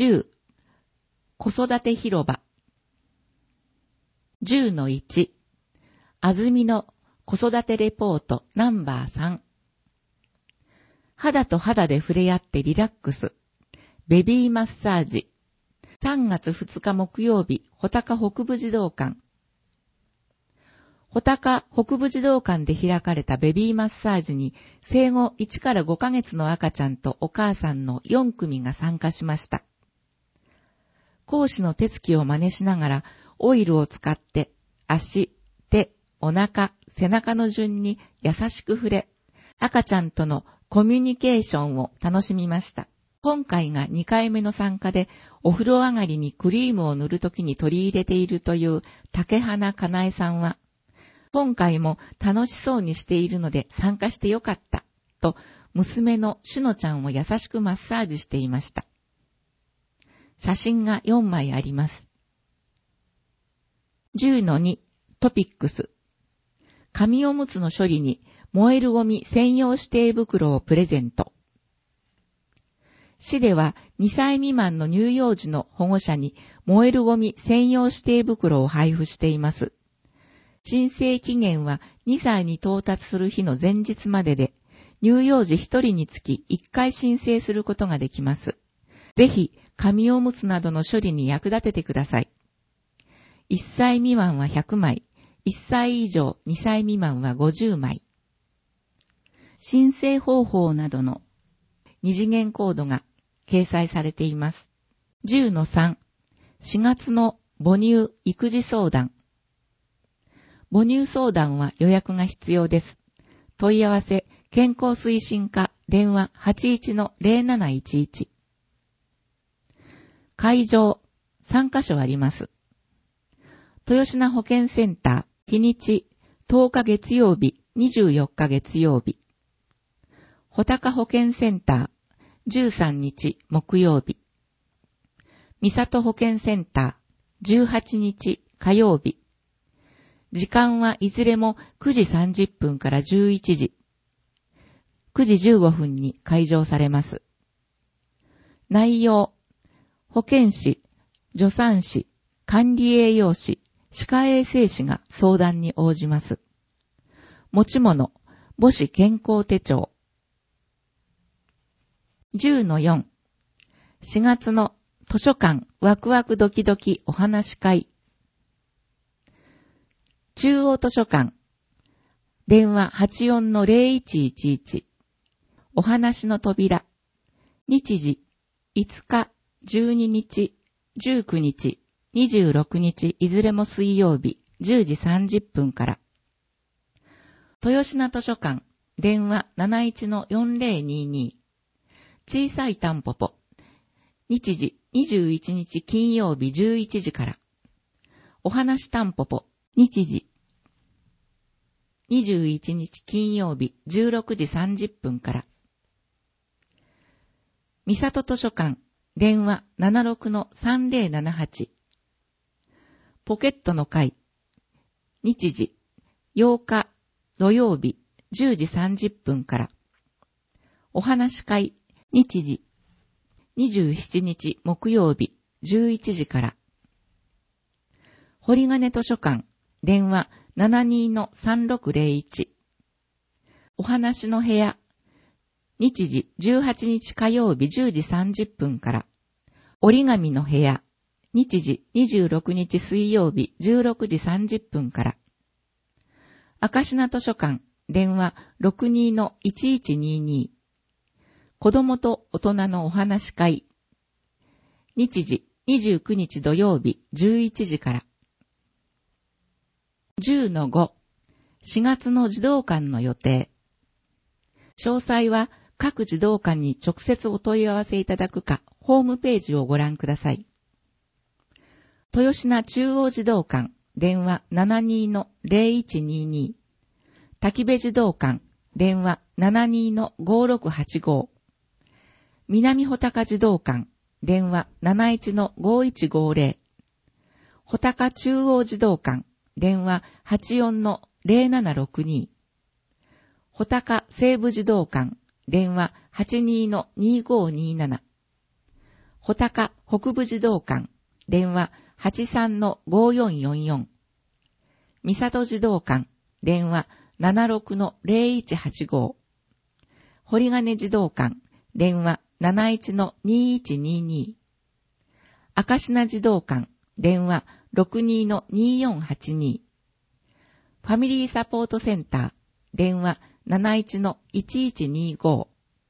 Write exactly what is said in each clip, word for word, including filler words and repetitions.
じゅう、子育て広場。じゅうのいち、あずみの子育てレポートナンバーさん。肌と肌で触れ合ってリラックス。ベビーマッサージ。さんがつふつか木曜日、穂高北部児童館。穂高北部児童館で開かれたベビーマッサージに、生後いちからごかげつの赤ちゃんとお母さんのよんくみが参加しました。講師の手つきを真似しながら、オイルを使って足、手、お腹、背中の順に優しく触れ、赤ちゃんとのコミュニケーションを楽しみました。今回がにかいめの参加で、お風呂上がりにクリームを塗るときに取り入れているという竹花かなえさんは、今回も楽しそうにしているので参加してよかった、と娘のしのちゃんを優しくマッサージしていました。写真がよんまいあります。じゅうのに、トピックス。紙おむつの処理に燃えるゴミ専用指定袋をプレゼント。市ではにさい未満の乳幼児の保護者に燃えるゴミ専用指定袋を配布しています。申請期限はにさいに到達する日の前日までで、乳幼児ひとりにつきいっかい申請することができます。ぜひ、紙おむつなどの処理に役立ててください。いっさい未満はひゃくまい、いっさい以上にさい未満はごじゅうまい。申請方法などの二次元コードが掲載されています。じゅうのさん、しがつの母乳育児相談。母乳相談は予約が必要です。問い合わせ、健康推進課、電話 はちいちのゼロなないちいち。会場、さんかしょあります。豊品保健センター、日にち、とおか月曜日、にじゅうよっか月曜日。穂高保健センター、じゅうさんにち木曜日。三郷保健センター、じゅうはちにち火曜日。時間はいずれもくじさんじゅっぷんからじゅういちじ。くじじゅうごふんに開場されます。内容、保健師、助産師、管理栄養士、歯科衛生士が相談に応じます。持ち物、母子健康手帳。じゅうのよん、しがつの図書館ワクワクドキドキお話会。中央図書館、電話 はちよんのゼロいちいちいち。お話の扉。日時、いつか、じゅうににち、じゅうくにち、にじゅうろくにちいずれも水曜日、じゅうじさんじゅっぷんから。豊品図書館、電話 なないちのよんゼロにに。小さいタンポポ。日時、にじゅういちにち金曜日じゅういちじから。お話タンポポ。日時、にじゅういちにち金曜日じゅうろくじさんじゅっぷんから。三郷図書館、電話 ななろくのさんゼロななはち。ポケットの会。日時、ようか土曜日じゅうじさんじゅっぷんから。お話会。日時、にじゅうしちにち木曜日じゅういちじから。堀金図書館、電話 ななにのさんろくゼロいち。お話の部屋。日時じゅうはちにち火曜日じゅうじさんじゅっぷんから。折り紙の部屋。日時にじゅうろくにち水曜日じゅうろくじさんじゅっぷんから。赤品図書館、電話 ろくにのいちいちにに。子供と大人のお話会。日時にじゅうくにち土曜日じゅういちじから。じゅうのご、しがつの児童館の予定。詳細は各児童館に直接お問い合わせいただくか、ホームページをご覧ください。豊品中央児童館、電話 ななにのゼロいちにに。滝部児童館、電話 ななにのごろくはちご。南穂高児童館、電話 なないちのごいちごゼロ。穂高中央児童館、電話 はちよんのゼロななろくに。穂高西部児童館、電話 はちにのにごになな。 穂高北部児童館、電話 はちさんのごよんよんよん。三郷児童館、電話 ななろくのぜろいちはちご。堀金児童館、電話 なないちのにいちにに。赤品児童館、電話 ろくにのによんはちに。ファミリーサポートセンター、電話 なないちのいちいちにご。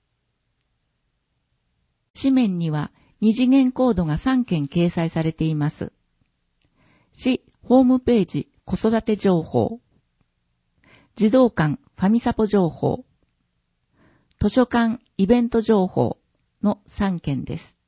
紙面には二次元コードがさんけん掲載されています。市ホームページ子育て情報、児童館ファミサポ情報、図書館イベント情報のさんけんです。